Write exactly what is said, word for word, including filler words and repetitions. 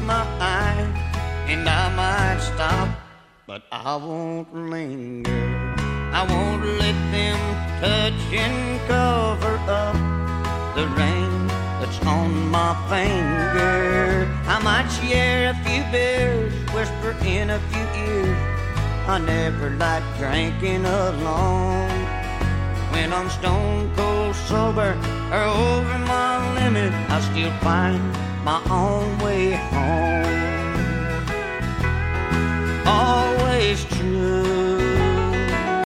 mind, and I might stop, but I won't linger. I won't let them touch and cover up the rain that's on my finger. I might share a few beers, whisper in a few ears. I never like drinking alone. When I'm stone cold sober or over my limit, I still find my own way home. Always true.